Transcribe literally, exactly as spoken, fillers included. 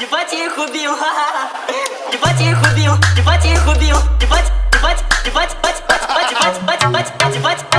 ебать я их убил, ха-ха. Ебать я их убил, ебать я их убил, ебать, ебать, ебать, ебать, ебать, ебать, ебать, ебать, ебать, ебать.